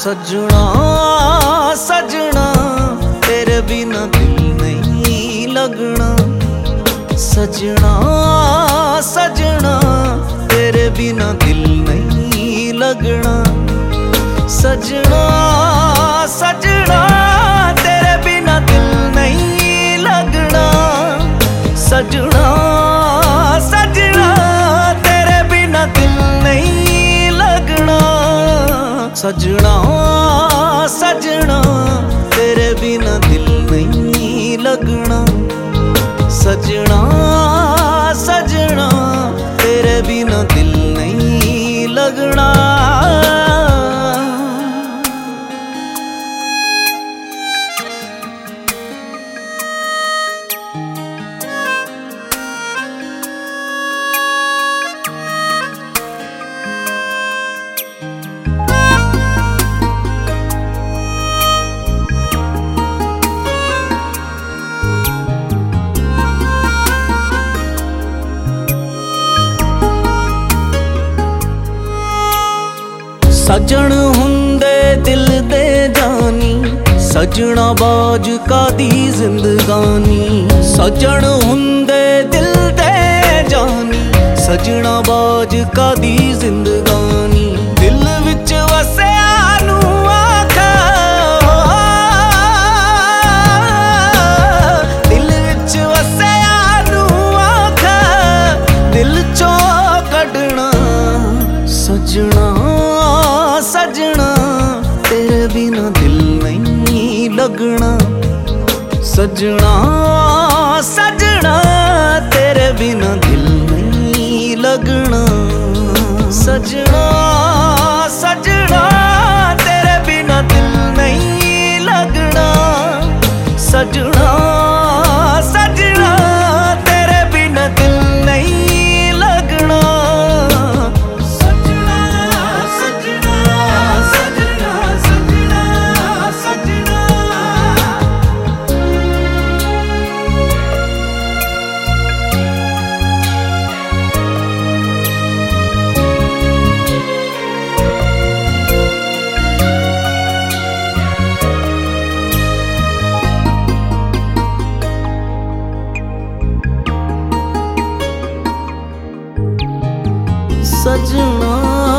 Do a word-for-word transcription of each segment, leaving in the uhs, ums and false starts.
सजना सजना तेरे बिना दिल नहीं लगना। सजना सजना तेरे बिना दिल नहीं लगना। सजना सजना तेरे बिना दिल नहीं लगना। सजना सजना तेरे बिना दिल नहीं लगना। सजना सजना तेरे बिना दिल नहीं लगना। सजना सजना तेरे बिना दिल नहीं लगना। सजन हुंदे दिल दे जानी, सजना बाज का दी जिंदगानी। सजन हुंदे दिल दे जानी, सजना बाज का दी जिंदगानी। दिल विच वसिया नू आखा, दिल विच वसिया नू आखा, दिल चो कढना। सजना सजना तेरे बिना दिल नहीं लगना। सजना सजना तेरे बिना दिल नहीं लगना। सजना सजना तेरे बिना दिल नहीं लगना। सजना सजना तेरे बिना दिल नहीं लगना। सजना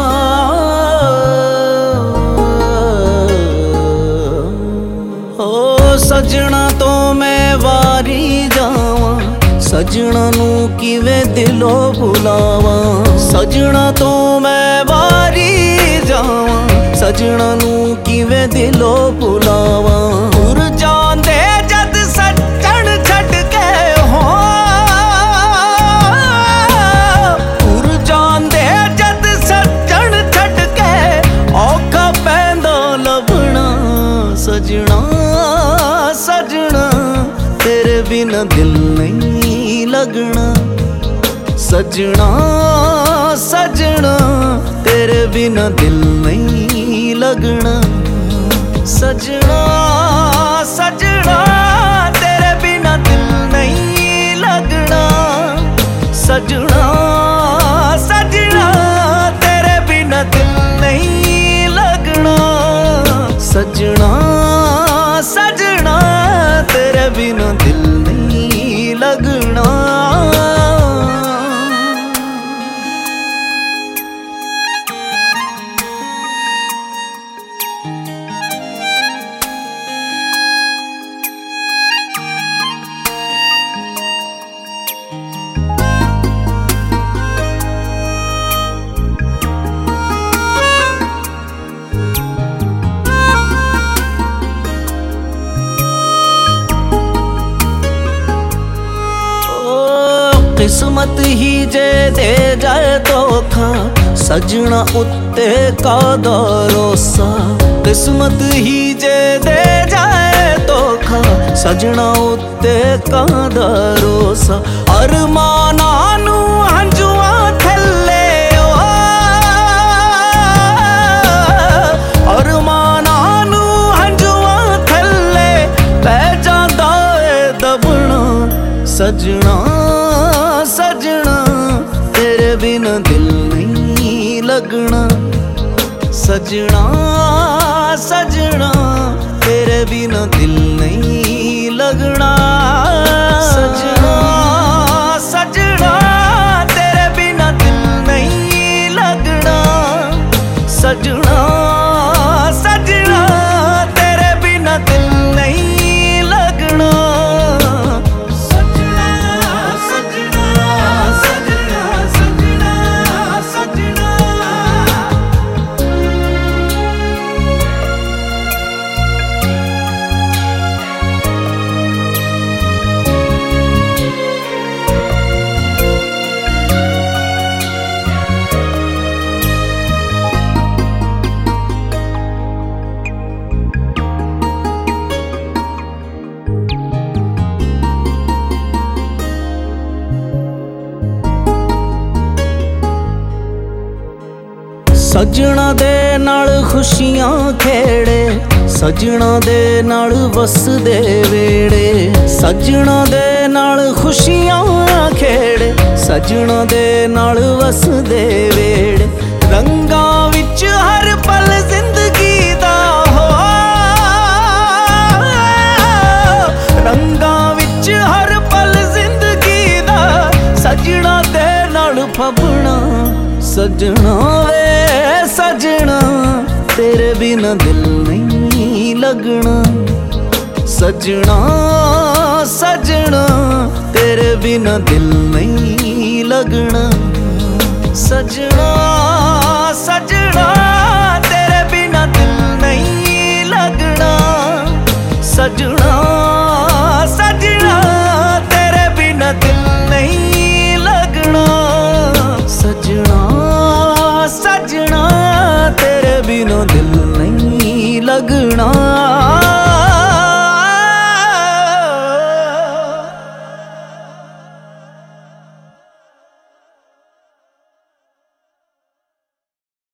ओ सजना तो मैं वारी जावा, सजना नू किवें दिलों भुलावा। सजना तो मैं वारी जावा, सजना नू किवें दिलों भुलावा। दूर जांदे जद सजन छड़ के हो, सजना सजना तेरे बिना दिल नहीं लगना। सजना सजना तेरे बिना दिल नहीं लगना। सजना सजना तेरे बिना दिल नहीं लगना। सजना सजना तेरे बिना दिल नहीं लगना। सजना सजना तेरे बिना दिल नहीं लगना। किस्मत ही जे दे जाए धोखा, सजना उत्ते का भरोसा। किस्मत ही जे दे जाए धोखा, सजना उत्ते का भरोसा। अरमाना नू हंजुआ थल्ले ओ, अरमाना नू हंजुआ थल्ले पै जांदा ए दबना। सजना सजना तेरे बिना दिल नहीं लगना। सजना सजना तेरे बिना दिल नहीं लगना। सजना सजना तेरे बिना दिल नहीं लगना। सजना सजना तेरे बिना दिल नहीं लगना। सजना सजना सजना सजना सजना। सजना दे नाल खुशियां खेड़े, सजना दे नाल वसदे वेड़े। सजना दे नाल खुशियां खेड़े, सजना दे नाल वसदे वेड़े। रंगां विच हर पल जिंदगी दा हो, रंगां विच हर पल जिंदगी दा। सजना दे नाल फबना सजना वे सजना तेरे बिना दिल नहीं लगना। सजना सजना तेरे बिना दिल नहीं लगना। सजना सजना तेरे बिना दिल नहीं लगना। सजना सजना तेरे बिना दिल नहीं लगना। सजना सजना तेरे बिना दिल नहीं लगना।